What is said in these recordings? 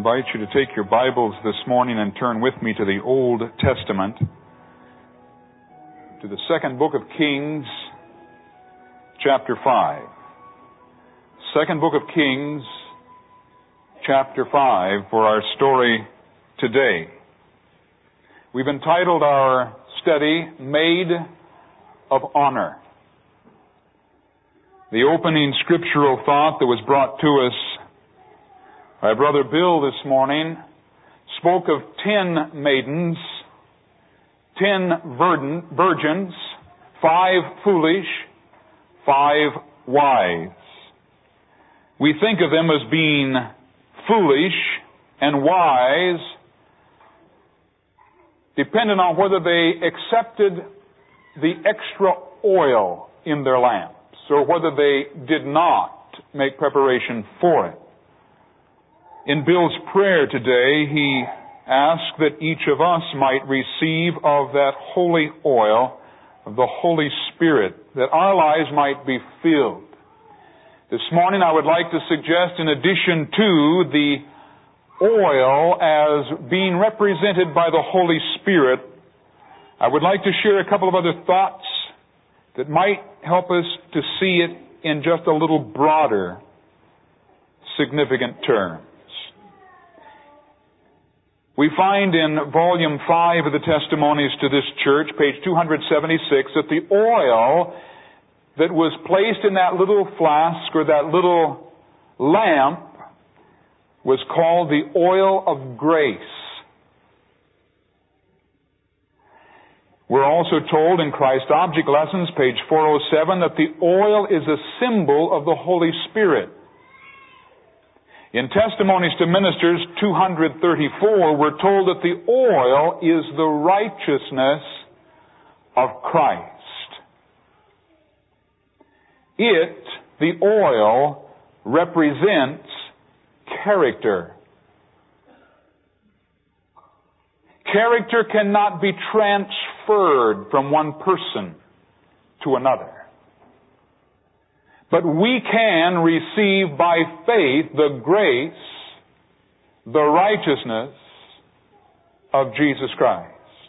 invite you to take your Bibles this morning and turn with me to the Old Testament, to the second book of Kings, chapter 5. Second book of Kings, chapter 5, for our story today. We've entitled our study, Maid of Honor. The opening scriptural thought that was brought to us by Brother Bill this morning spoke of 10 maidens, 10 virgins, 5 foolish, 5 wise. We think of them as being foolish and wise, depending on whether they accepted the extra oil in their lamps or whether they did not make preparation for it. In Bill's prayer today, he asked that each of us might receive of that holy oil of the Holy Spirit, that our lives might be filled. This morning I would like to suggest, in addition to the oil as being represented by the Holy Spirit, I would like to share a couple of other thoughts that might help us to see it in just a little broader, significant terms. We find in volume 5 of the Testimonies to this church, page 276, that the oil that was placed in that little flask or that little lamp was called the oil of grace. We're also told in Christ Object Lessons, page 407, that the oil is a symbol of the Holy Spirit. In Testimonies to Ministers 234, we're told that the oil is the righteousness of Christ. It, the oil, represents character. Character cannot be transferred from one person to another. But we can receive by faith the grace, the righteousness of Jesus Christ.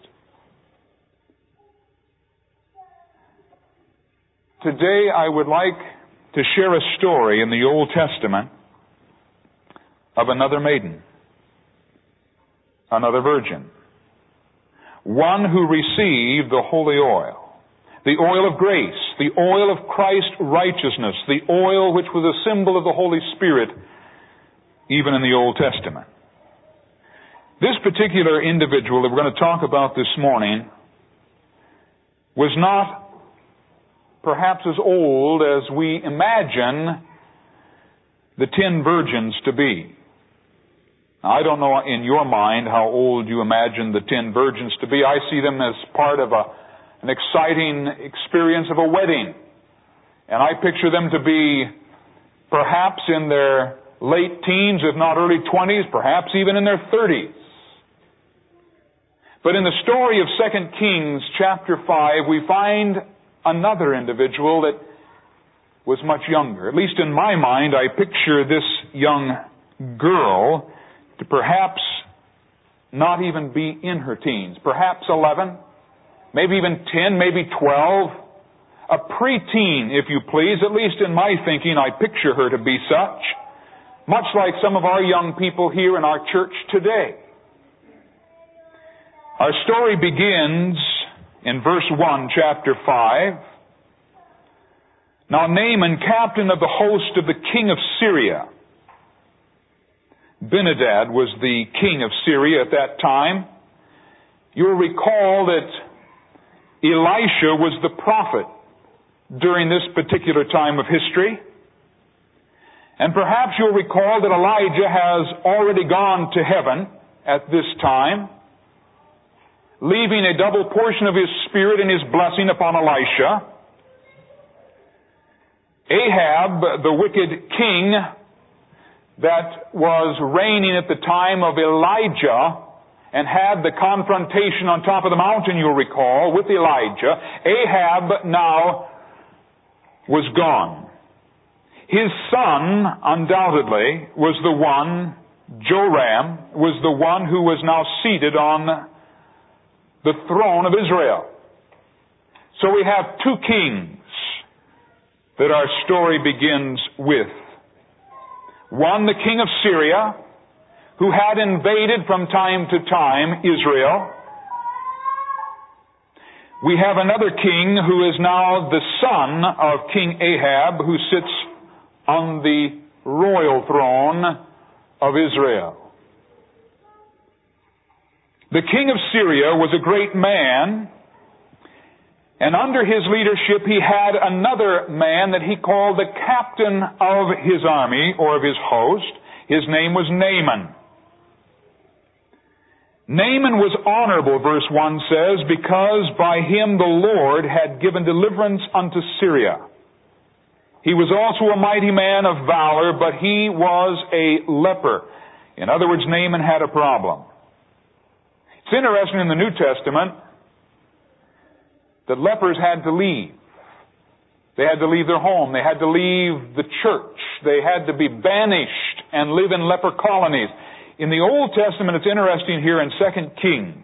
Today I would like to share a story in the Old Testament of another maiden, another virgin, one who received the holy oil. The oil of grace, the oil of Christ's righteousness, the oil which was a symbol of the Holy Spirit, even in the Old Testament. This particular individual that we're going to talk about this morning was not perhaps as old as we imagine the 10 virgins to be. Now, I don't know in your mind how old you imagine the 10 virgins to be. I see them as part of an exciting experience of a wedding. And I picture them to be perhaps in their late teens, if not early 20s, perhaps even in their 30s. But in the story of 2 Kings chapter 5, we find another individual that was much younger. At least in my mind, I picture this young girl to perhaps not even be in her teens, perhaps 11, maybe even 10, maybe 12. A preteen, if you please. At least in my thinking, I picture her to be such. Much like some of our young people here in our church today. Our story begins in verse 1, chapter 5. Now Naaman, captain of the host of the king of Syria. Ben-Hadad was the king of Syria at that time. You'll recall that Elisha was the prophet during this particular time of history. And perhaps you'll recall that Elijah has already gone to heaven at this time, leaving a double portion of his spirit and his blessing upon Elisha. Ahab, the wicked king that was reigning at the time of Elijah and had the confrontation on top of the mountain, you'll recall, with Elijah, Ahab now was gone. His son, undoubtedly, was the one Joram was the one who was now seated on the throne of Israel. So we have two kings that our story begins with. One, the king of Syria, who had invaded from time to time Israel. We have another king who is now the son of King Ahab, who sits on the royal throne of Israel. The king of Syria was a great man, and under his leadership he had another man that he called the captain of his army, or of his host. His name was Naaman. Naaman was honorable, verse 1 says, because by him the Lord had given deliverance unto Syria. He was also a mighty man of valor, but he was a leper. In other words, Naaman had a problem. It's interesting in the New Testament that lepers had to leave. They had to leave their home. They had to leave the church. They had to be banished and live in leper colonies. In the Old Testament, it's interesting here in 2 Kings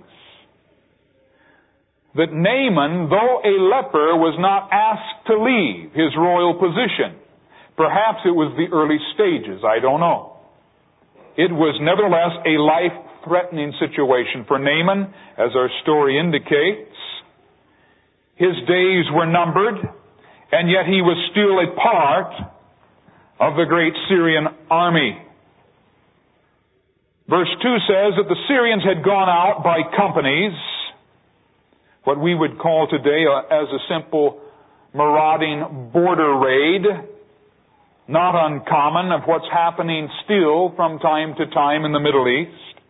that Naaman, though a leper, was not asked to leave his royal position. Perhaps it was the early stages, I don't know. It was nevertheless a life-threatening situation for Naaman, as our story indicates. His days were numbered, and yet he was still a part of the great Syrian army. Verse 2 says that the Syrians had gone out by companies, what we would call today as a simple marauding border raid, not uncommon of what's happening still from time to time in the Middle East.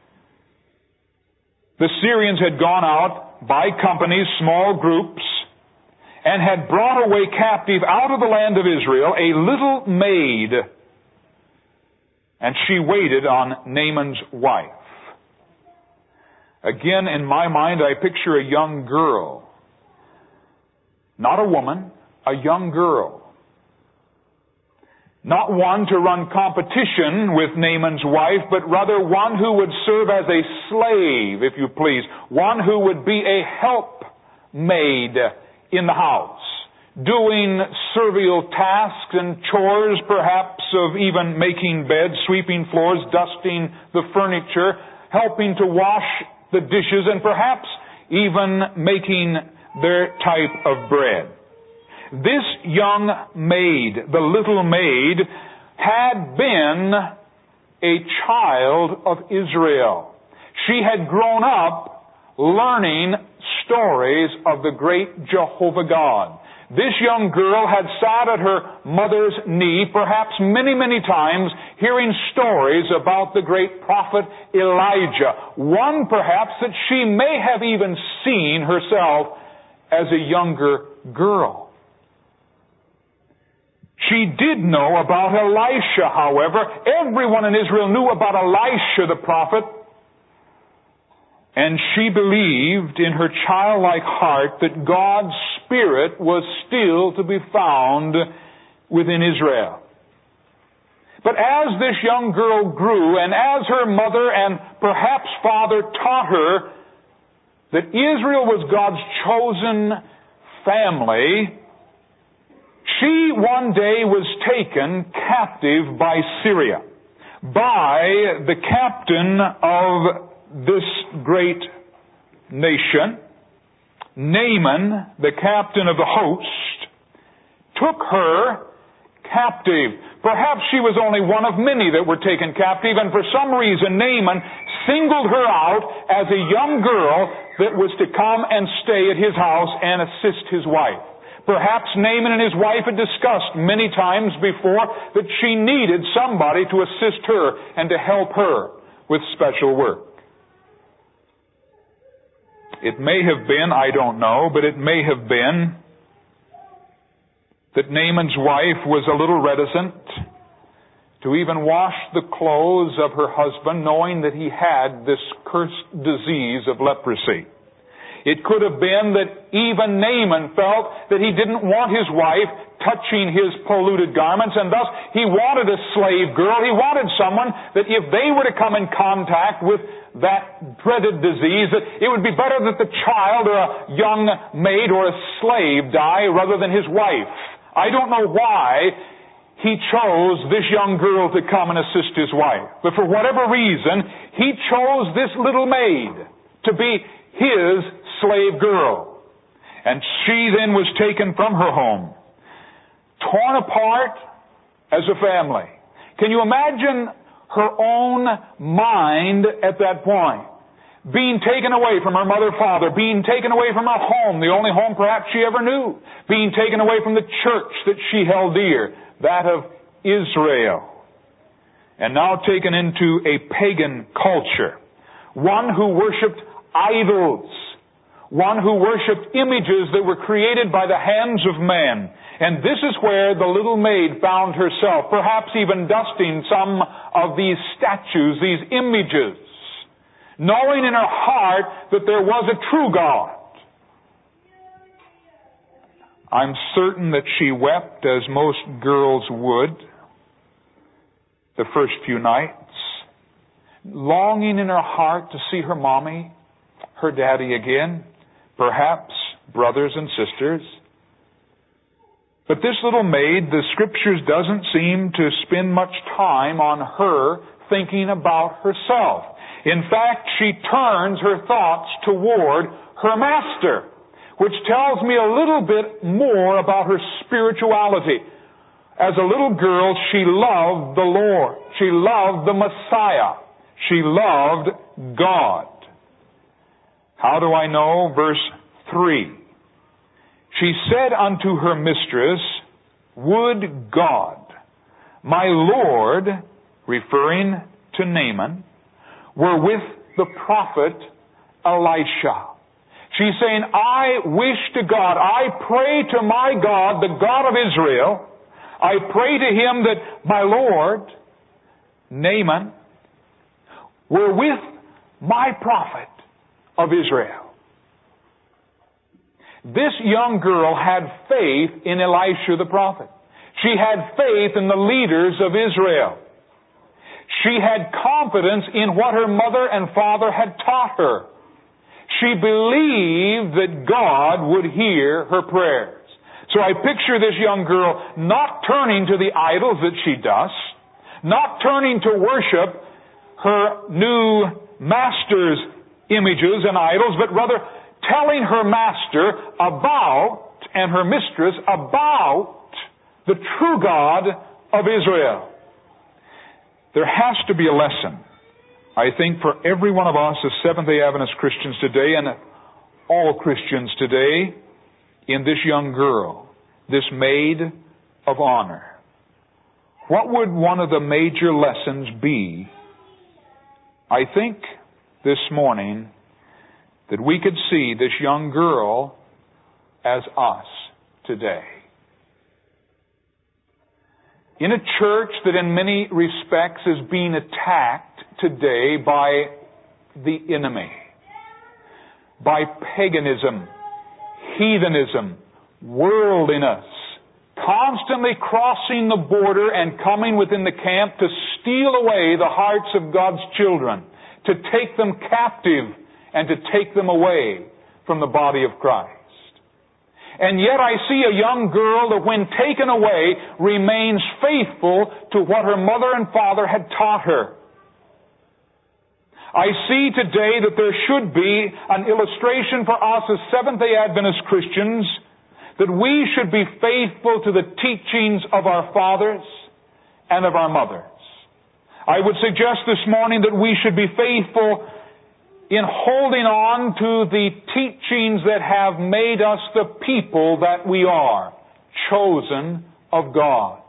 The Syrians had gone out by companies, small groups, and had brought away captive out of the land of Israel a little maid, and she waited on Naaman's wife. Again, in my mind, I picture a young girl. Not a woman, a young girl. Not one to run competition with Naaman's wife, but rather one who would serve as a slave, if you please. One who would be a helpmaid in the house, doing servile tasks and chores, perhaps of even making beds, sweeping floors, dusting the furniture, helping to wash the dishes, and perhaps even making their type of bread. This young maid, the little maid, had been a child of Israel. She had grown up learning stories of the great Jehovah God. This young girl had sat at her mother's knee, perhaps many, many times, hearing stories about the great prophet Elijah. One, perhaps, that she may have even seen herself as a younger girl. She did know about Elisha, however. Everyone in Israel knew about Elisha the prophet. And she believed in her childlike heart that God's Spirit was still to be found within Israel. But as this young girl grew, and as her mother and perhaps father taught her that Israel was God's chosen family, she one day was taken captive by Syria, by the captain of this great nation. Naaman, the captain of the host, took her captive. Perhaps she was only one of many that were taken captive, and for some reason Naaman singled her out as a young girl that was to come and stay at his house and assist his wife. Perhaps Naaman and his wife had discussed many times before that she needed somebody to assist her and to help her with special work. It may have been, I don't know, but it may have been that Naaman's wife was a little reticent to even wash the clothes of her husband, knowing that he had this cursed disease of leprosy. It could have been that even Naaman felt that he didn't want his wife touching his polluted garments, and thus he wanted a slave girl. He wanted someone that if they were to come in contact with that dreaded disease, that it would be better that the child or a young maid or a slave die rather than his wife. I don't know why he chose this young girl to come and assist his wife. But for whatever reason, he chose this little maid to be his slave girl. And she then was taken from her home, torn apart as a family. Can you imagine her own mind at that point? Being taken away from her mother, father, being taken away from her home, the only home perhaps she ever knew, being taken away from the church that she held dear, that of Israel, and now taken into a pagan culture, one who worshipped idols, one who worshipped images that were created by the hands of man. And this is where the little maid found herself, perhaps even dusting some of these statues, these images, knowing in her heart that there was a true God. I'm certain that she wept as most girls would the first few nights, longing in her heart to see her mommy, her daddy again, perhaps brothers and sisters. But this little maid, the Scriptures doesn't seem to spend much time on her thinking about herself. In fact, she turns her thoughts toward her master, which tells me a little bit more about her spirituality. As a little girl, she loved the Lord. She loved the Messiah. She loved God. How do I know? Verse 3. She said unto her mistress, Would God, my Lord, referring to Naaman, were with the prophet Elisha. She's saying, I wish to God, I pray to my God, the God of Israel, I pray to Him that my Lord, Naaman, were with my prophet of Israel. This young girl had faith in Elisha the prophet. She had faith in the leaders of Israel. She had confidence in what her mother and father had taught her. She believed that God would hear her prayers. So I picture this young girl not turning to the idols that she does, not turning to worship her new master's images and idols, but rather telling her master about, and her mistress about, the true God of Israel. There has to be a lesson, I think, for every one of us as Seventh-day Adventist Christians today and all Christians today in this young girl, this maid of honor. What would one of the major lessons be? I think this morning that we could see this young girl as us today. In a church that in many respects is being attacked today by the enemy, by paganism, heathenism, worldliness, constantly crossing the border and coming within the camp to steal away the hearts of God's children, to take them captive and to take them away from the body of Christ. And yet I see a young girl that when taken away remains faithful to what her mother and father had taught her. I see today that there should be an illustration for us as Seventh-day Adventist Christians that we should be faithful to the teachings of our fathers and of our mothers. I would suggest this morning that we should be faithful in holding on to the teachings that have made us the people that we are, chosen of God.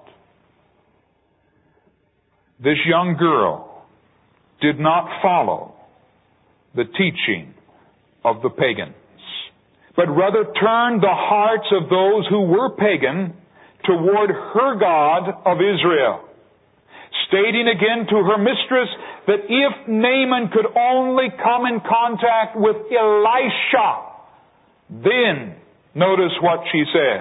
This young girl did not follow the teaching of the pagans, but rather turned the hearts of those who were pagan toward her God of Israel, stating again to her mistress that if Naaman could only come in contact with Elisha, then, notice what she says,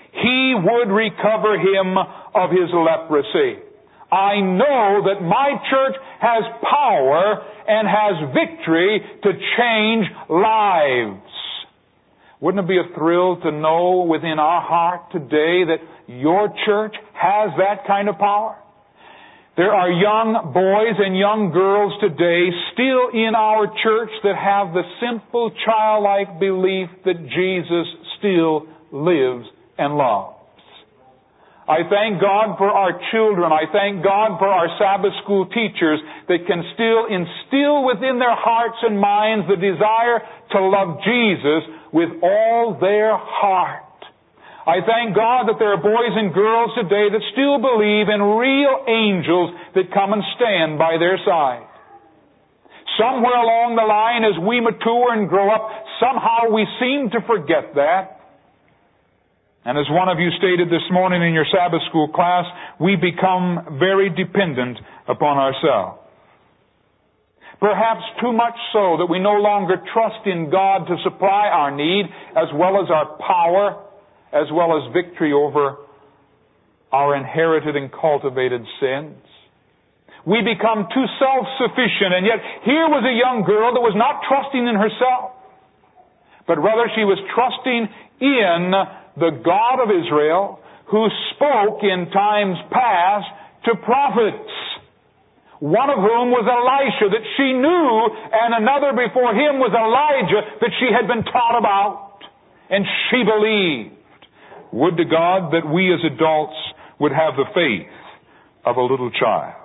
He would recover him of his leprosy. I know that my church has power and has victory to change lives. Wouldn't it be a thrill to know within our heart today that your church has that kind of power? There are young boys and young girls today still in our church that have the simple childlike belief that Jesus still lives and loves. I thank God for our children. I thank God for our Sabbath school teachers that can still instill within their hearts and minds the desire to love Jesus with all their heart. I thank God that there are boys and girls today that still believe in real angels that come and stand by their side. Somewhere along the line as we mature and grow up, somehow we seem to forget that. And as one of you stated this morning in your Sabbath school class, we become very dependent upon ourselves. Perhaps too much so that we no longer trust in God to supply our need as well as our power, as well as victory over our inherited and cultivated sins. We become too self-sufficient, and yet here was a young girl that was not trusting in herself, but rather she was trusting in the God of Israel, who spoke in times past to prophets, one of whom was Elisha that she knew, and another before him was Elijah that she had been taught about, and she believed. Would to God that we as adults would have the faith of a little child.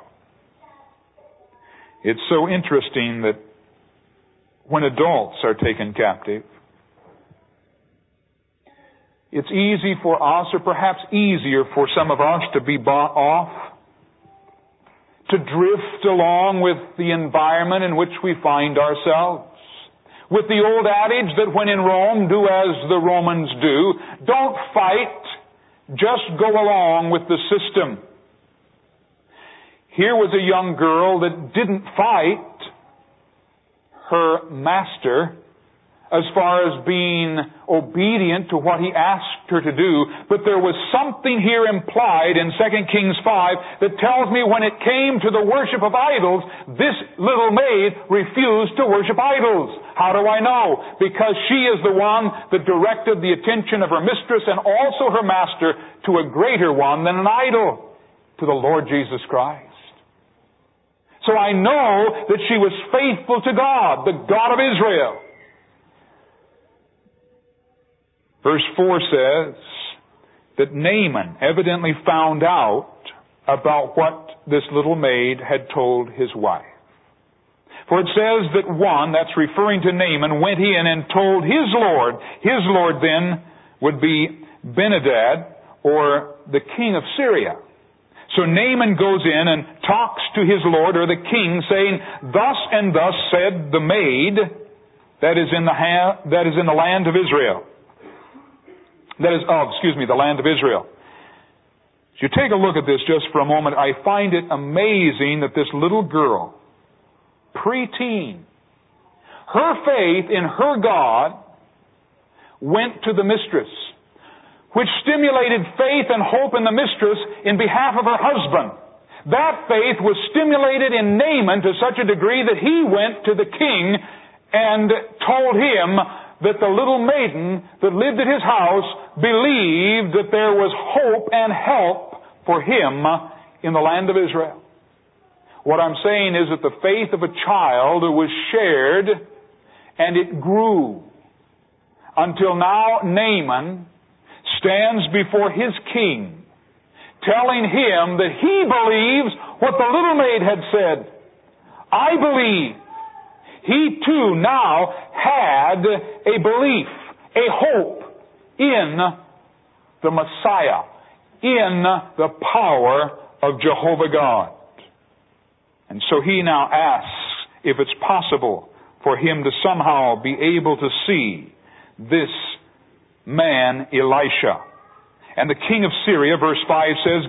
It's so interesting that when adults are taken captive, it's easy for us, or perhaps easier for some of us, to be bought off, to drift along with the environment in which we find ourselves. With the old adage that when in Rome, do as the Romans do. Don't fight, just go along with the system. Here was a young girl that didn't fight her master as far as being obedient to what he asked her to do. But there was something here implied in 2 Kings 5 that tells me when it came to the worship of idols, this little maid refused to worship idols. How do I know? Because she is the one that directed the attention of her mistress and also her master to a greater one than an idol, to the Lord Jesus Christ. So I know that she was faithful to God, the God of Israel. Verse 4 says that Naaman evidently found out about what this little maid had told his wife. For it says that one, that's referring to Naaman, went in and told his Lord. His Lord then would be Ben-Hadad, or the king of Syria. So Naaman goes in and talks to his Lord, or the king, saying, "Thus and thus said the maid that is in the land of Israel." The land of Israel. As you take a look at this just for a moment, I find it amazing that this little girl, preteen, her faith in her God went to the mistress, which stimulated faith and hope in the mistress in behalf of her husband. That faith was stimulated in Naaman to such a degree that he went to the king and told him that the little maiden that lived at his house believed that there was hope and help for him in the land of Israel. What I'm saying is that the faith of a child was shared and it grew until now Naaman stands before his king telling him that he believes what the little maid had said. I believe. He too now had a belief, a hope in the Messiah, in the power of Jehovah God. And so he now asks if it's possible for him to somehow be able to see this man, Elisha. And the king of Syria, verse 5 says,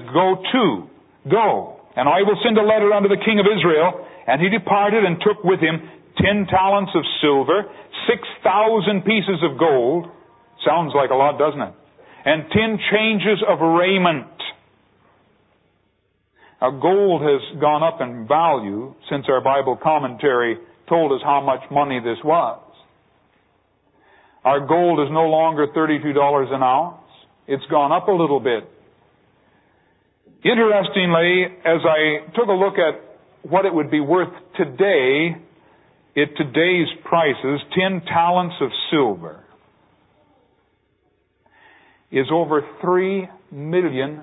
Go, and I will send a letter unto the king of Israel. And he departed and took with him 10 talents of silver, 6,000 pieces of gold. Sounds like a lot, doesn't it? and 10 changes of raiment. Now, gold has gone up in value since our Bible commentary told us how much money this was. Our gold is no longer $32 an ounce. It's gone up a little bit. Interestingly, as I took a look at what it would be worth today, at today's prices, 10 talents of silver is over $3 million.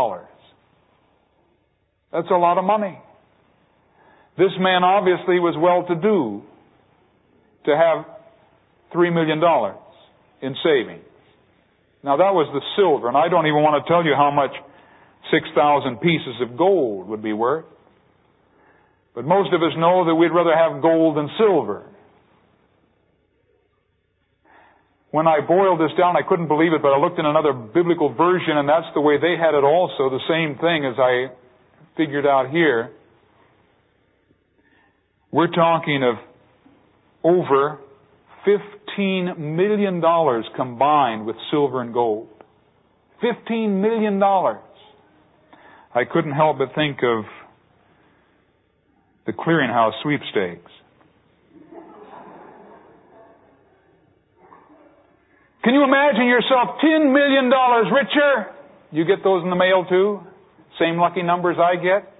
That's a lot of money. This man obviously was well-to-do to have $3 million in savings. Now that was the silver, and I don't even want to tell you how much 6,000 pieces of gold would be worth. But most of us know that we'd rather have gold than silver. When I boiled this down, I couldn't believe it, but I looked in another biblical version, and that's the way they had it also, the same thing as I figured out here. We're talking of over $15 million combined with silver and gold. $15 million. I couldn't help but think of the clearinghouse sweepstakes. Can you imagine yourself $10 million richer? You get those in the mail too? Same lucky numbers I get?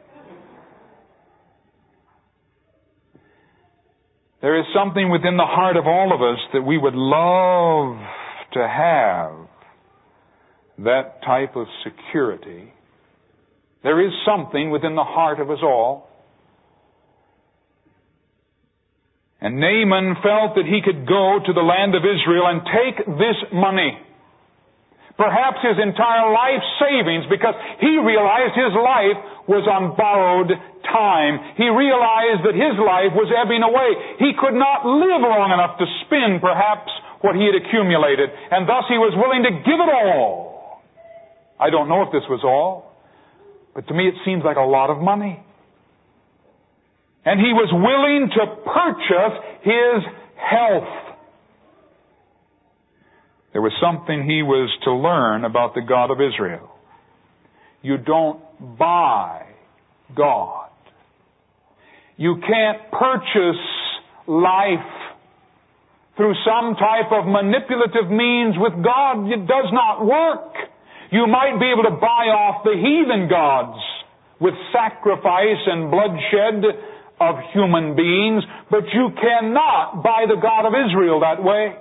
There is something within the heart of all of us that we would love to have that type of security. There is something within the heart of us all. And Naaman felt that he could go to the land of Israel and take this money, perhaps his entire life savings, because he realized his life was on borrowed time. He realized that his life was ebbing away. He could not live long enough to spend perhaps what he had accumulated, and thus he was willing to give it all. I don't know if this was all, but to me it seems like a lot of money. And he was willing to purchase his health. There was something he was to learn about the God of Israel. You don't buy God. You can't purchase life through some type of manipulative means with God. It does not work. You might be able to buy off the heathen gods with sacrifice and bloodshed of human beings, but you cannot buy the God of Israel that way.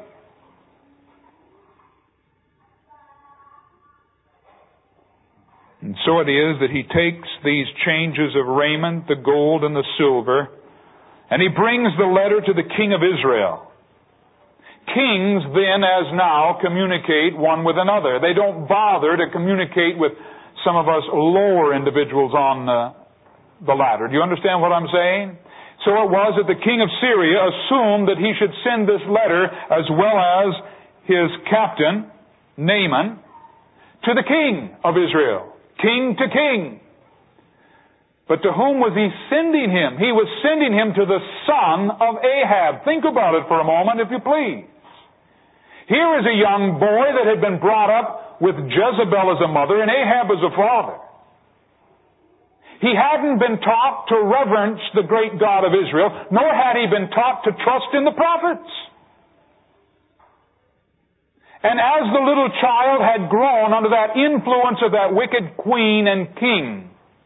And so it is that he takes these changes of raiment, the gold and the silver, and he brings the letter to the king of Israel. Kings then, as now, communicate one with another. They don't bother to communicate with some of us lower individuals on the ladder. Do you understand what I'm saying? So it was that the king of Syria assumed that he should send this letter, as well as his captain, Naaman, to the king of Israel. King to king. But to whom was he sending him? He was sending him to the son of Ahab. Think about it for a moment, if you please. Here is a young boy that had been brought up with Jezebel as a mother and Ahab as a father. He hadn't been taught to reverence the great God of Israel, nor had he been taught to trust in the prophets. And as the little child had grown under that influence of that wicked queen and king,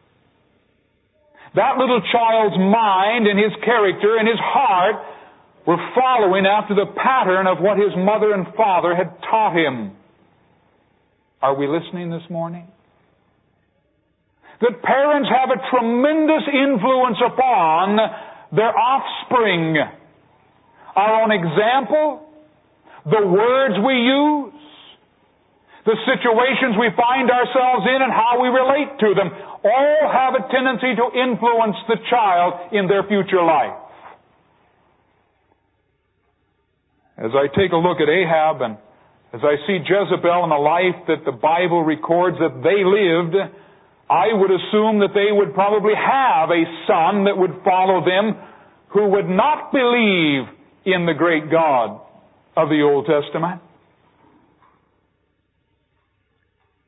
that little child's mind and his character and his heart were following after the pattern of what his mother and father had taught him. Are we listening this morning? That parents have a tremendous influence upon their offspring. Our own example, the words we use, the situations we find ourselves in and how we relate to them, all have a tendency to influence the child in their future life. As I take a look at Ahab and as I see Jezebel and the life that the Bible records that they lived, I would assume that they would probably have a son that would follow them who would not believe in the great God of the Old Testament.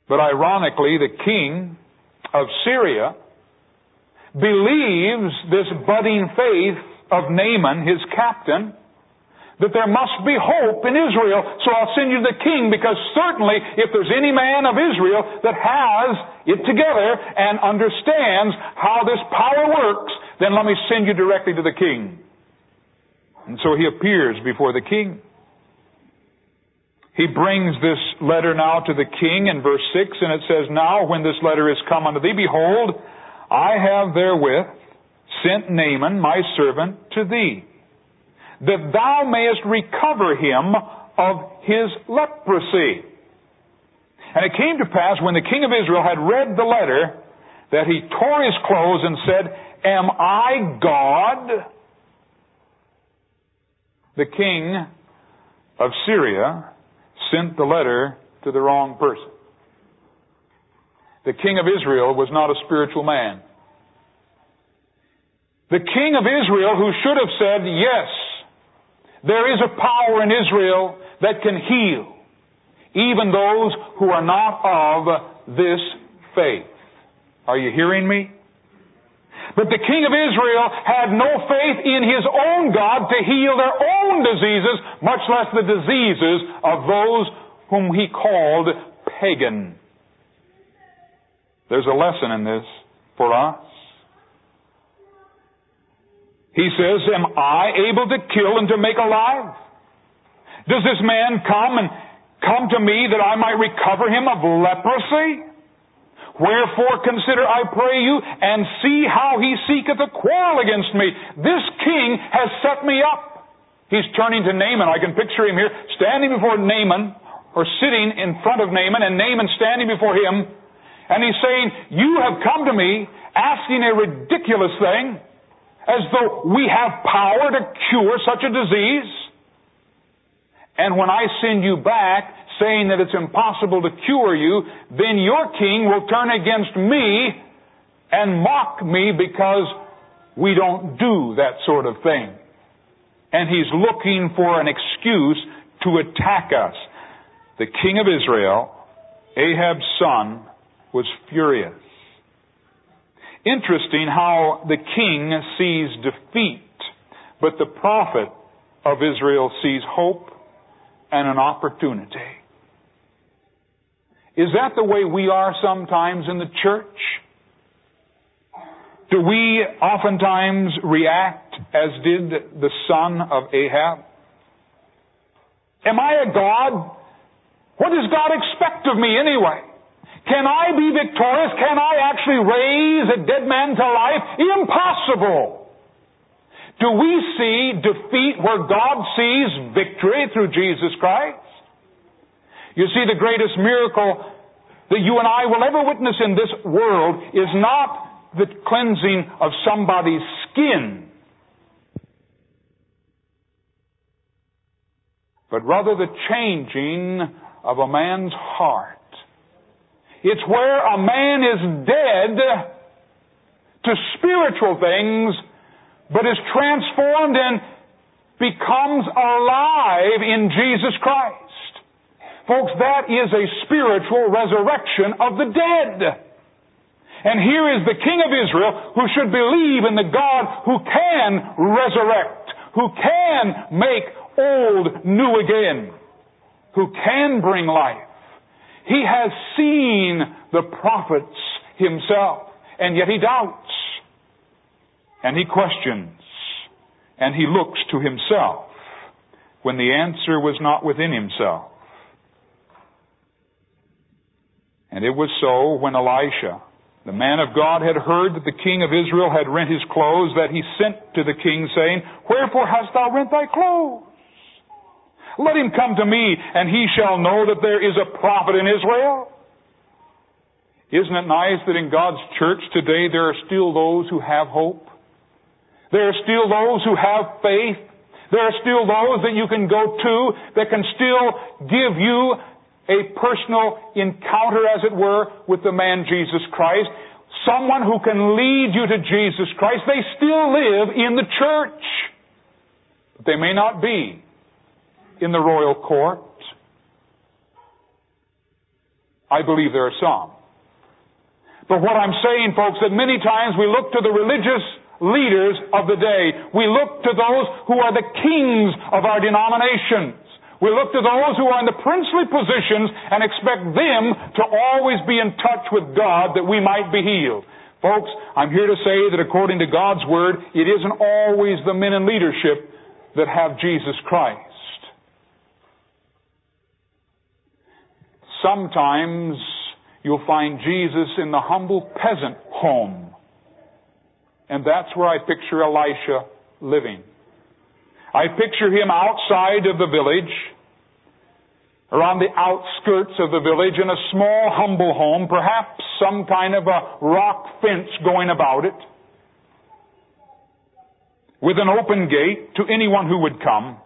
But ironically, the king of Syria believes this budding faith of Naaman, his captain, that there must be hope in Israel, so I'll send you to the king, because certainly if there's any man of Israel that has it together and understands how this power works, then let me send you directly to the king. And so he appears before the king. He brings this letter now to the king in verse 6, and it says, Now when this letter is come unto thee, behold, I have therewith sent Naaman my servant to thee, that thou mayest recover him of his leprosy. And it came to pass, when the king of Israel had read the letter, that he tore his clothes and said, Am I God? The king of Syria sent the letter to the wrong person. The king of Israel was not a spiritual man. The king of Israel, who should have said, Yes, there is a power in Israel that can heal even those who are not of this faith. Are you hearing me? But the king of Israel had no faith in his own God to heal their own diseases, much less the diseases of those whom he called pagan. There's a lesson in this for us. He says, Am I able to kill and to make alive? Does this man come to me that I might recover him of leprosy? Wherefore consider, I pray you, and see how he seeketh a quarrel against me. This king has set me up. He's turning to Naaman. I can picture him here, standing before Naaman, or sitting in front of Naaman, and Naaman standing before him. And he's saying, You have come to me asking a ridiculous thing, as though we have power to cure such a disease. And when I send you back, saying that it's impossible to cure you, then your king will turn against me and mock me because we don't do that sort of thing. And he's looking for an excuse to attack us. The king of Israel, Ahab's son, was furious. Interesting how the king sees defeat, but the prophet of Israel sees hope and an opportunity. Is that the way we are sometimes in the church? Do we oftentimes react as did the son of Ahab? Am I a God? What does God expect of me anyway? Can I be victorious? Can I actually raise a dead man to life? Impossible. Do we see defeat where God sees victory through Jesus Christ? You see, the greatest miracle that you and I will ever witness in this world is not the cleansing of somebody's skin, but rather the changing of a man's heart. It's where a man is dead to spiritual things, but is transformed and becomes alive in Jesus Christ. Folks, that is a spiritual resurrection of the dead. And here is the king of Israel who should believe in the God who can resurrect, who can make old new again, who can bring life. He has seen the prophets himself, and yet he doubts. And he questions. And he looks to himself when the answer was not within himself. And it was so when Elisha, the man of God, had heard that the king of Israel had rent his clothes, that he sent to the king, saying, Wherefore hast thou rent thy clothes? Let him come to me, and he shall know that there is a prophet in Israel. Isn't it nice that in God's church today there are still those who have hope? There are still those who have faith. There are still those that you can go to that can still give you a personal encounter, as it were, with the man Jesus Christ. Someone who can lead you to Jesus Christ. They still live in the church. But they may not be in the royal court. I believe there are some. But what I'm saying, folks, that many times we look to the religious leaders of the day. We look to those who are the kings of our denominations. We look to those who are in the princely positions and expect them to always be in touch with God that we might be healed. Folks, I'm here to say that according to God's Word, it isn't always the men in leadership that have Jesus Christ. Sometimes you'll find Jesus in the humble peasant home. And that's where I picture Elisha living. I picture him outside of the village, around the outskirts of the village, in a small, humble home, perhaps some kind of a rock fence going about it, with an open gate to anyone who would come.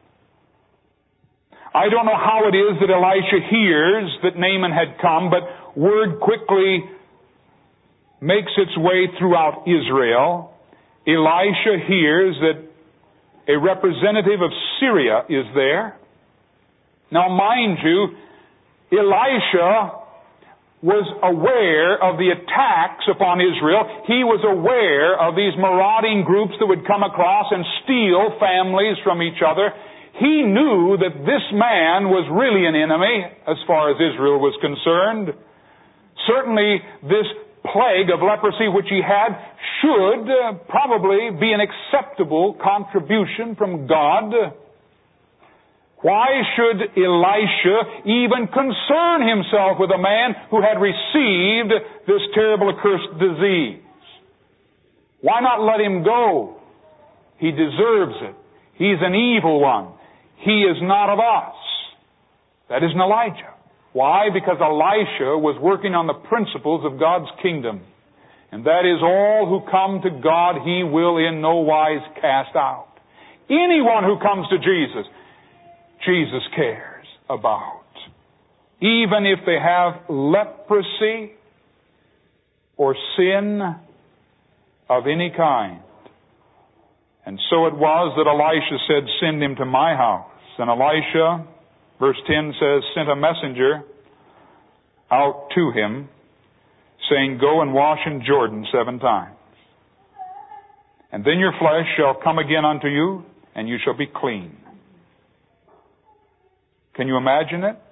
I don't know how it is that Elisha hears that Naaman had come, but word quickly makes its way throughout Israel. Elisha hears that a representative of Syria is there. Now, mind you, Elisha was aware of the attacks upon Israel. He was aware of these marauding groups that would come across and steal families from each other. He knew that this man was really an enemy as far as Israel was concerned. Certainly, this plague of leprosy which he had should probably be an acceptable contribution from God. Why should Elisha even concern himself with a man who had received this terrible accursed disease? Why not let him go? He deserves it. He's an evil one. He is not of us. That isn't Elijah. Why? Because Elisha was working on the principles of God's kingdom. And that is, all who come to God, He will in no wise cast out. Anyone who comes to Jesus, Jesus cares about. Even if they have leprosy or sin of any kind. And so it was that Elisha said, "Send him to my house." And Elisha, verse 10 says, sent a messenger out to him, saying, "Go and wash in Jordan 7 times. And then your flesh shall come again unto you, and you shall be clean." Can you imagine it?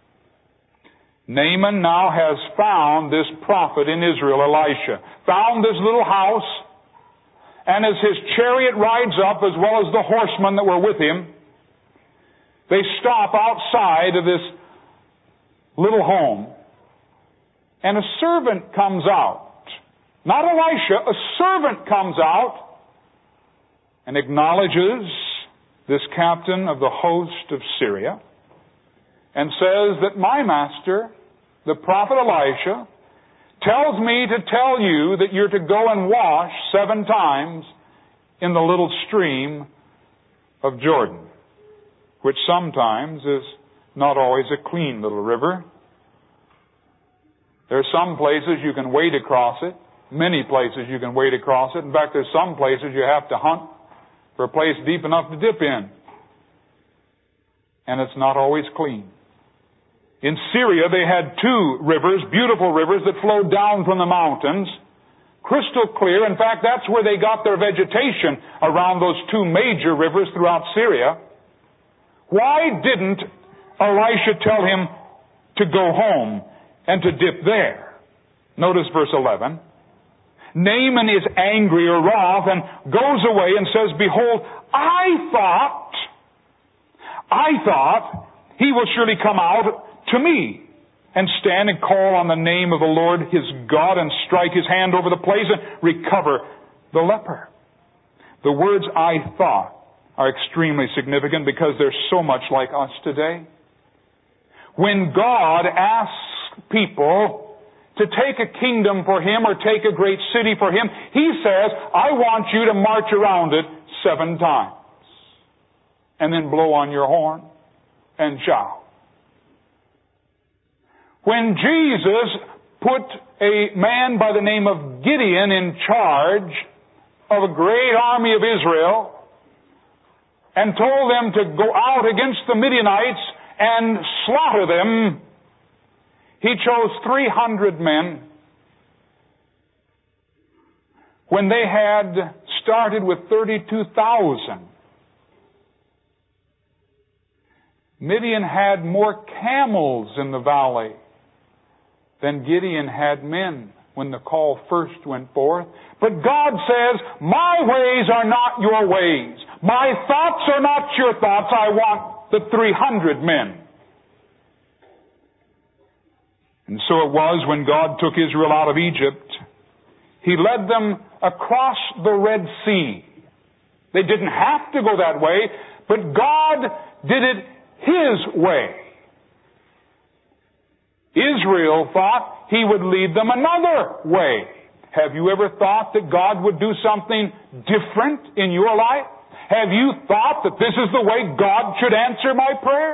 Naaman now has found this prophet in Israel, Elisha. Found this little house, and as his chariot rides up, as well as the horsemen that were with him, they stop outside of this little home, and a servant comes out. Not Elisha, a servant comes out and acknowledges this captain of the host of Syria and says that my master, the prophet Elisha, tells me to tell you that you're to go and wash 7 times in the little stream of Jordan, which sometimes is not always a clean little river. There are some places you can wade across it. Many places you can wade across it. In fact, there's some places you have to hunt for a place deep enough to dip in. And it's not always clean. In Syria, they had 2 rivers, beautiful rivers that flowed down from the mountains, crystal clear. In fact, that's where they got their vegetation, around those 2 major rivers throughout Syria. Why didn't Elisha tell him to go home and to dip there? Notice verse 11. Naaman is angry or wroth and goes away and says, "Behold, I thought he will surely come out to me and stand and call on the name of the Lord his God and strike his hand over the place and recover the leper." The words "I thought" are extremely significant because they're so much like us today. When God asks people to take a kingdom for Him or take a great city for Him, He says, "I want you to march around it 7 times. And then blow on your horn and shout." When Jesus put a man by the name of Gideon in charge of a great army of Israel and told them to go out against the Midianites and slaughter them, He chose 300 men when they had started with 32,000. Midian had more camels in the valley than Gideon had men when the call first went forth. But God says, my ways are not your ways. My thoughts are not your thoughts. I want the 300 men. And so it was when God took Israel out of Egypt, He led them across the Red Sea. They didn't have to go that way, but God did it His way. Israel thought He would lead them another way. Have you ever thought that God would do something different in your life? Have you thought that this is the way God should answer my prayer?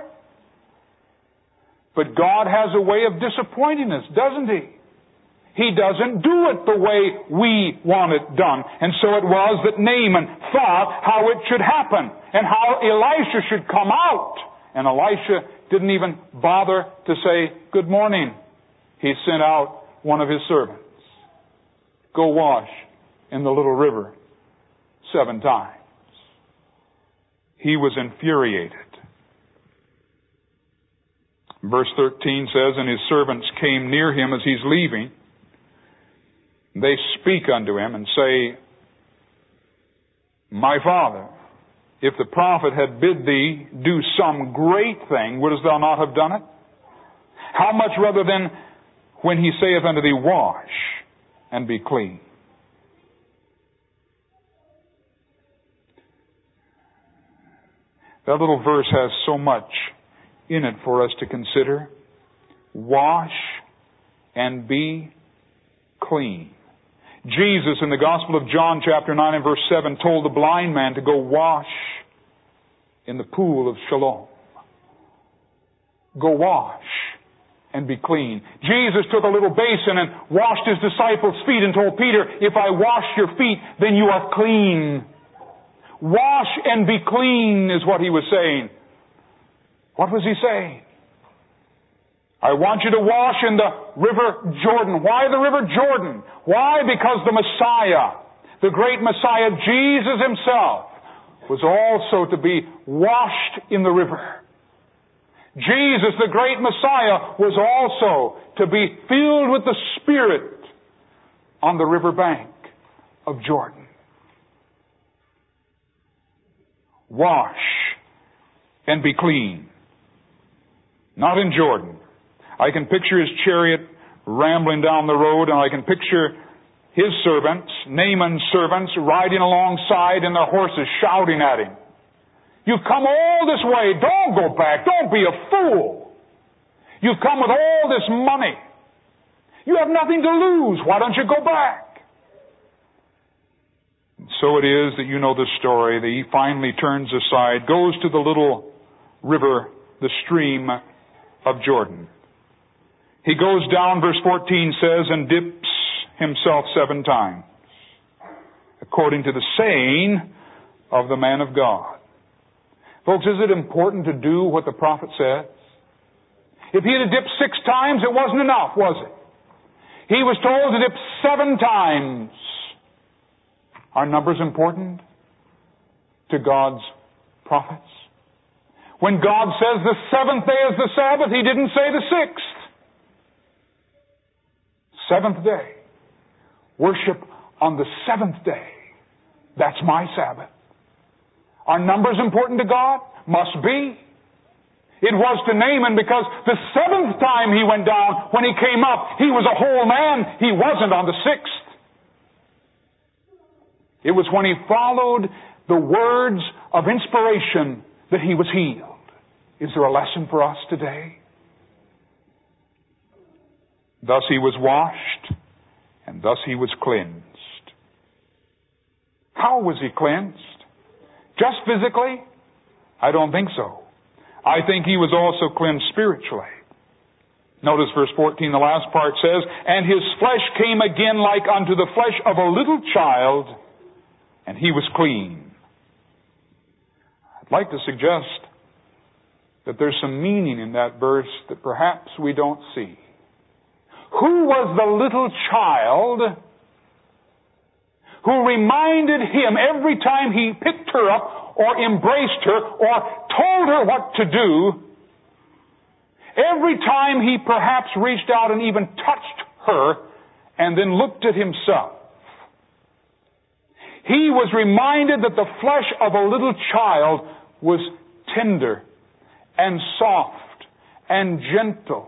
But God has a way of disappointing us, doesn't He? He doesn't do it the way we want it done. And so it was that Naaman thought how it should happen and how Elisha should come out. And Elisha didn't even bother to say, good morning. He sent out one of his servants. Go wash in the little river 7 times. He was infuriated. Verse 13 says, and his servants came near him as he's leaving. They speak unto him and say, my father, if the prophet had bid thee do some great thing, wouldst thou not have done it? How much rather then when he saith unto thee, wash and be clean? That little verse has so much in it for us to consider. Wash and be clean. Jesus in the Gospel of John chapter 9 and verse 7 told the blind man to go wash in the pool of Siloam. Go wash and be clean. Jesus took a little basin and washed His disciples' feet and told Peter, if I wash your feet, then you are clean. Wash and be clean is what He was saying. What was He saying? I want you to wash in the River Jordan. Why the River Jordan? Why? Because the Messiah, the great Messiah, Jesus Himself, was also to be washed in the river. Jesus, the great Messiah, was also to be filled with the Spirit on the riverbank of Jordan. Wash and be clean. Not in Jordan. I can picture his chariot rambling down the road, and I can picture his servants, Naaman's servants, riding alongside and their horses shouting at him. You've come all this way. Don't go back. Don't be a fool. You've come with all this money. You have nothing to lose. Why don't you go back? So it is that you know the story. That he finally turns aside, goes to the little river, the stream of Jordan. He goes down, verse 14 says, and dips himself 7 times, according to the saying of the man of God. Folks, is it important to do what the prophet says? If he had dipped 6 times, it wasn't enough, was it? He was told to dip 7 times. Are numbers important to God's prophets? When God says the 7th day is the Sabbath, He didn't say the 6th. 7th day. Worship on the 7th day. That's my Sabbath. Are numbers important to God? Must be. It was to Naaman because the 7th time he went down, when he came up, he was a whole man. He wasn't on the 6th. It was when he followed the words of inspiration that he was healed. Is there a lesson for us today? Thus he was washed, and thus he was cleansed. How was he cleansed? Just physically? I don't think so. I think he was also cleansed spiritually. Notice verse 14, the last part says, and his flesh came again like unto the flesh of a little child, and he was clean. I'd like to suggest that there's some meaning in that verse that perhaps we don't see. who was the little child who reminded him every time he picked her up or embraced her or told her what to do, every time he perhaps reached out and even touched her and then looked at himself, he was reminded that the flesh of a little child was tender and soft and gentle,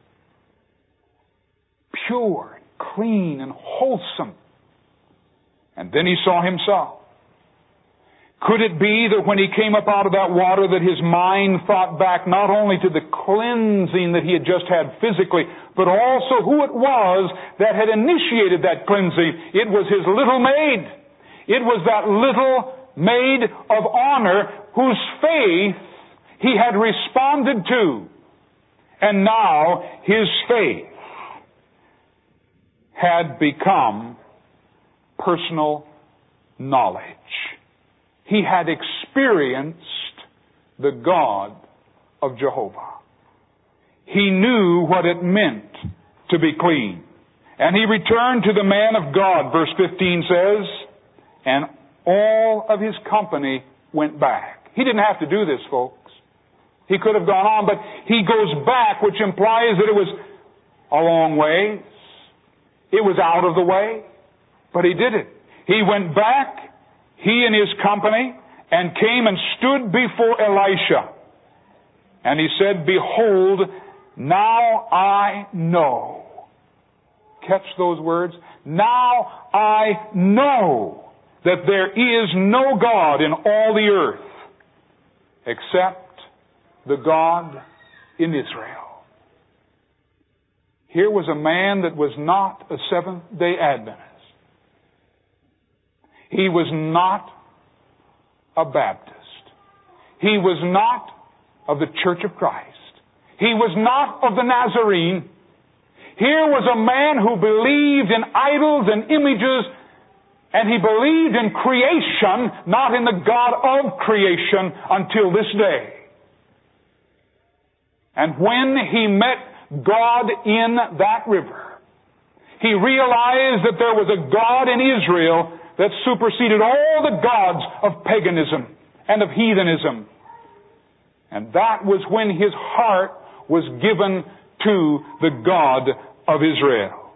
pure, clean, and wholesome. And then he saw himself. Could it be that when he came up out of that water that his mind thought back not only to the cleansing that he had just had physically, but also who it was that had initiated that cleansing? It was his little maid. It was that little maid of honor whose faith he had responded to. And now his faith had become personal knowledge. He had experienced the God of Jehovah. He knew what it meant to be clean. And he returned to the man of God, verse 15 says, and all of his company went back. He didn't have to do this, folks. He could have gone on, but he goes back, which implies that it was a long ways. It was out of the way. But he did it. He went back, he and his company, and came and stood before Elisha. And he said, behold, now I know. Catch those words. Now I know that there is no God in all the earth except the God in Israel. Here was a man that was not a Seventh-day Adventist. He was not a Baptist. He was not of the Church of Christ. He was not of the Nazarene. Here was a man who believed in idols and images, and he believed in creation, not in the God of creation, until this day. And when he met God in that river, he realized that there was a God in Israel that superseded all the gods of paganism and of heathenism. And that was when his heart was given to the God of Israel.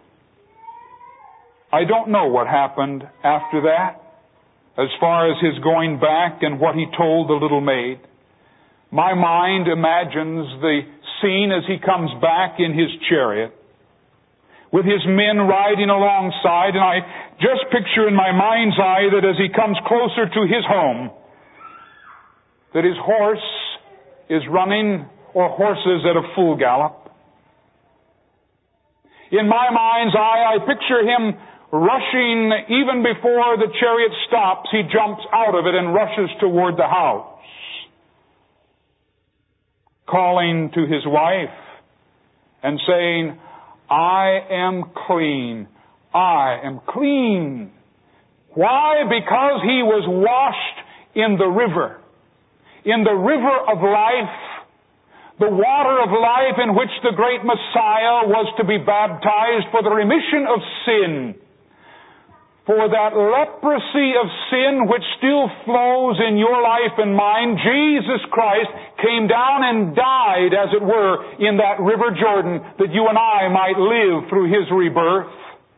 I don't know what happened after that, as far as his going back and what he told the little maid. My mind imagines the scene as he comes back in his chariot, with his men riding alongside, and I just picture in my mind's eye that as he comes closer to his home, that his horse is running, or horses at a full gallop. In my mind's eye, I picture him rushing, even before the chariot stops, he jumps out of it and rushes toward the house, calling to his wife and saying, I am clean. I am clean. Why? Because he was washed in the river. In the river of life, the water of life in which the great Messiah was to be baptized for the remission of sin. For that leprosy of sin which still flows in your life and mine, Jesus Christ came down and died, as it were, in that river Jordan, that you and I might live through his rebirth.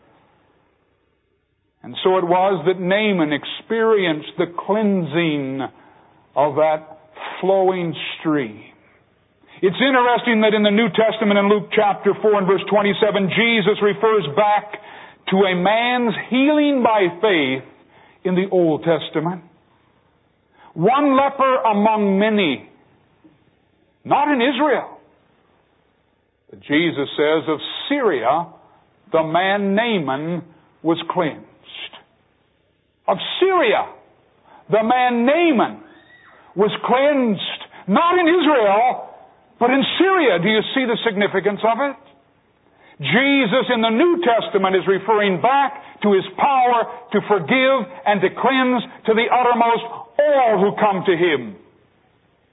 And so it was that Naaman experienced the cleansing of that flowing stream. It's interesting that in the New Testament, in Luke chapter 4 and verse 27, Jesus refers back to a man's healing by faith in the Old Testament. One leper among many. Not in Israel. But Jesus says of Syria, the man Naaman was cleansed. Of Syria, the man Naaman was cleansed. Not in Israel, but in Syria. Do you see the significance of it? Jesus in the New Testament is referring back to his power to forgive and to cleanse to the uttermost all who come to him.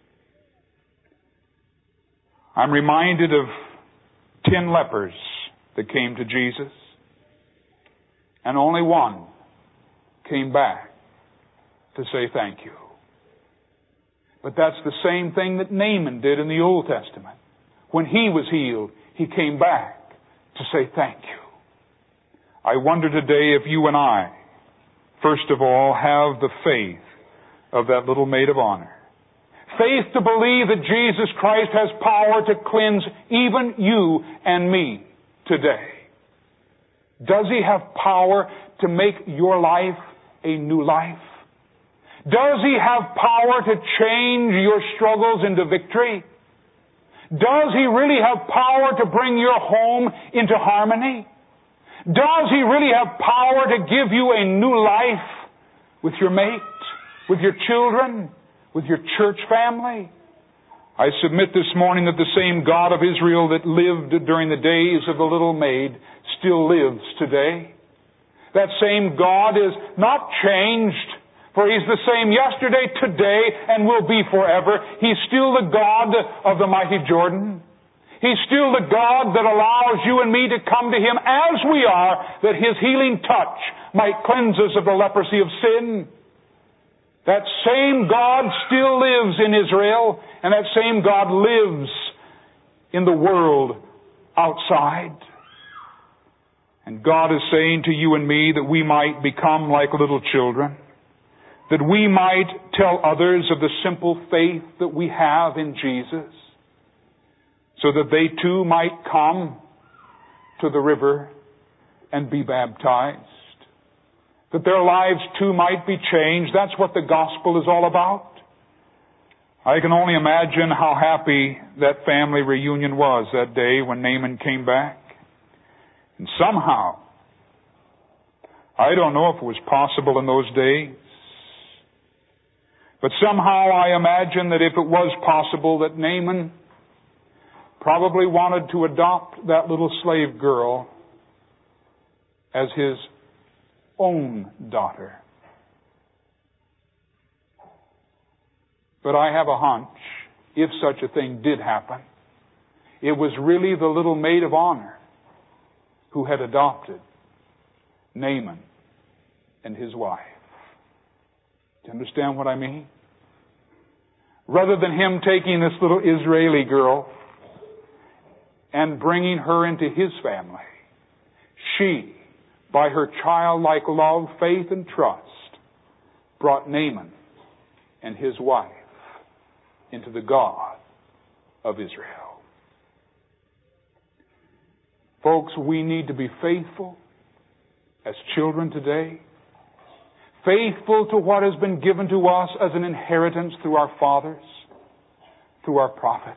I'm reminded of 10 lepers that came to Jesus, and only one came back to say thank you. But that's the same thing that Naaman did in the Old Testament. When he was healed, he came back to say thank you. I wonder today if you and I, first of all, have the faith of that little maid of honor. Faith to believe that Jesus Christ has power to cleanse even you and me today. Does He have power to make your life a new life? Does He have power to change your struggles into victory? Does He really have power to bring your home into harmony? Does He really have power to give you a new life with your mate, with your children, with your church family? I submit this morning that the same God of Israel that lived during the days of the little maid still lives today. That same God is not changed, for He's the same yesterday, today, and will be forever. He's still the God of the mighty Jordan. He's still the God that allows you and me to come to Him as we are, that His healing touch might cleanse us of the leprosy of sin. That same God still lives in Israel, and that same God lives in the world outside. And God is saying to you and me that we might become like little children, that we might tell others of the simple faith that we have in Jesus, so that they too might come to the river and be baptized, that their lives too might be changed. That's what the gospel is all about. I can only imagine how happy that family reunion was that day when Naaman came back. And somehow, I don't know if it was possible in those days, but somehow I imagine that if it was possible, that Naaman probably wanted to adopt that little slave girl as his own daughter. But I have a hunch, if such a thing did happen, it was really the little maid of honor who had adopted Naaman and his wife. Do you understand what I mean? Rather than him taking this little Israeli girl and bringing her into his family, she, by her childlike love, faith, and trust, brought Naaman and his wife into the God of Israel. Folks, we need to be faithful as children today, faithful to what has been given to us as an inheritance through our fathers, through our prophets.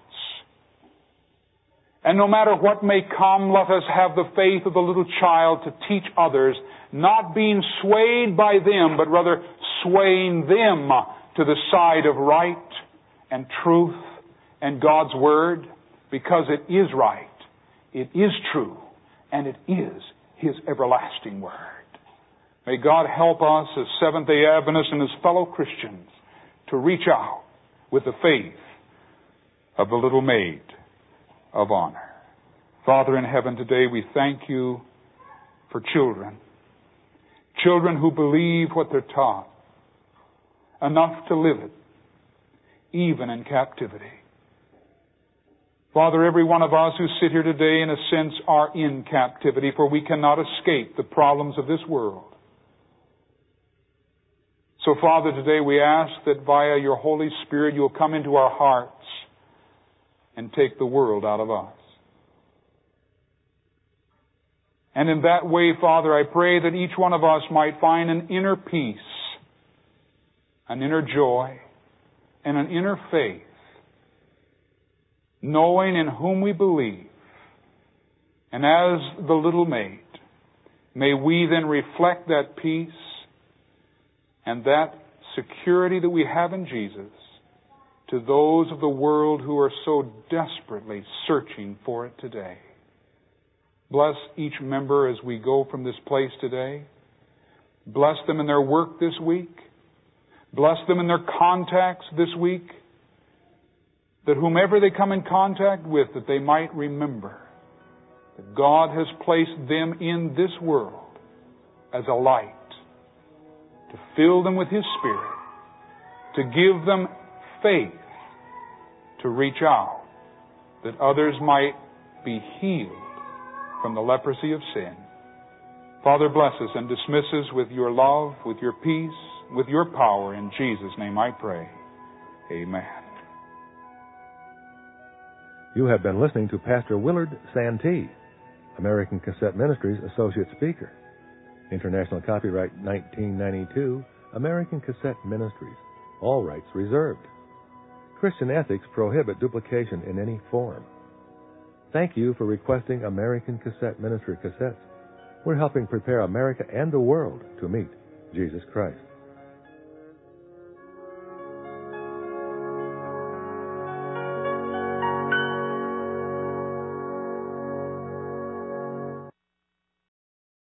And no matter what may come, let us have the faith of the little child to teach others, not being swayed by them, but rather swaying them to the side of right and truth and God's Word, because it is right, it is true, and it is His everlasting Word. May God help us as Seventh-day Adventists and as fellow Christians to reach out with the faith of the little maid of honor. Father in heaven, today we thank You for children. Children who believe what they're taught, enough to live it, even in captivity. Father, every one of us who sit here today, in a sense, are in captivity, for we cannot escape the problems of this world. So, Father, today we ask that via Your Holy Spirit You'll come into our hearts and take the world out of us. And in that way, Father, I pray that each one of us might find an inner peace, an inner joy, and an inner faith, knowing in whom we believe. And as the little maid, may we then reflect that peace and that security that we have in Jesus to those of the world who are so desperately searching for it today. Bless each member as we go from this place today. Bless them in their work this week. Bless them in their contacts this week. That whomever they come in contact with, that they might remember that God has placed them in this world as a light, to fill them with His Spirit, to give them faith to reach out, that others might be healed from the leprosy of sin. Father, bless us and dismiss us with your love, with your peace, with your power. In Jesus' name I pray. Amen. You have been listening to Pastor Willard Santee, American Cassette Ministries Associate Speaker. International copyright 1992, American Cassette Ministries. All rights reserved. Christian ethics prohibit duplication in any form. Thank you for requesting American Cassette Ministry cassettes. We're helping prepare America and the world to meet Jesus Christ.